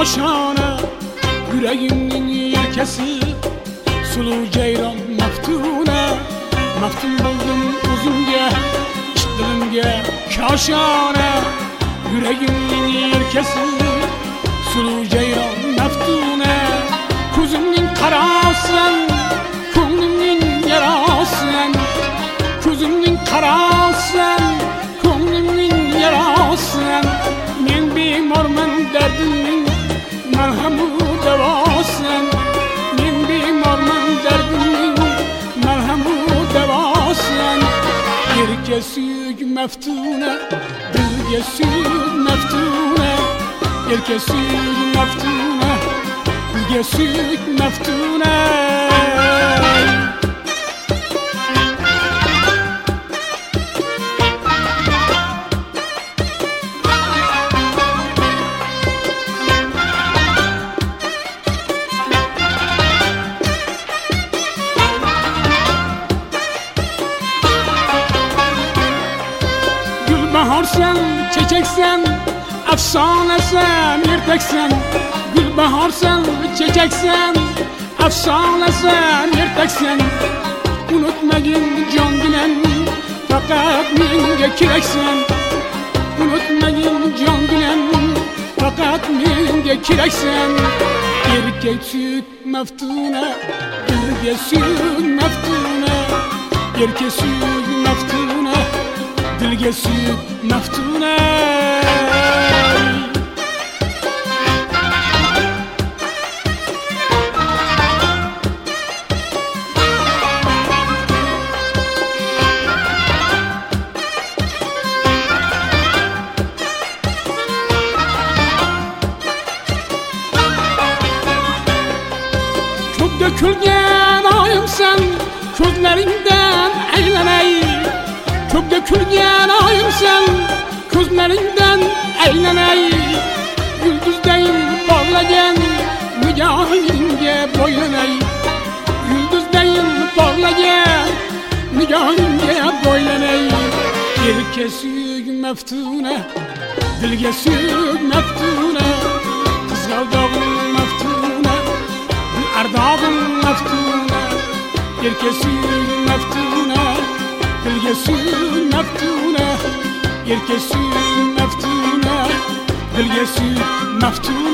koşana, yüreğimin yerkesi sulu ceyran meftune. Meftun buldum uzunca, dilimge kaşana, yüreğimin yerkesi sulu ceyran meftune. Kuzumnin karasın, ko'nglimning yarasın. Kuzumning karasın, ko'nglimning yarasın. Men bemorman dardimning marhamu davosın. Men bemorman dardimning marhamu davosın. Yerga suyuk meftune, dilga suyuk meftune. Yerga suyuk meftune, dilga suyuk meftune. Gülbaharsan, çiçeksen, afsonasan, ertaksan. Gülbaharsan, çiçeksen, afsonasan, ertaksan. Unutmagin jon bilan, faqat menga keraksan. Unutmagin jon bilan, faqat menga keraksan. Erkak suyuk meftune, dilga suyuk meftune. Erkak suyuk meftune, dilga suyuk meftune. Çok dökülgen oyumsan, ko'zlaringdan aylanay. Çok dökülgen oyumsan, ko'zlaringdan aylanay. Yulduzdayim porlagan, nigohingga bo'ylanay. Yulduzdayim porlagan, nigohingga bo'ylanay. Yerga suyuk meftune, dilga suyuk meftune. Qizg'aldog'im meftune, ardog'im meftune. Yerga suyuk meftune, dilga suyuk meftune. Yerga suyuk meftune, dilga suyuk meftune.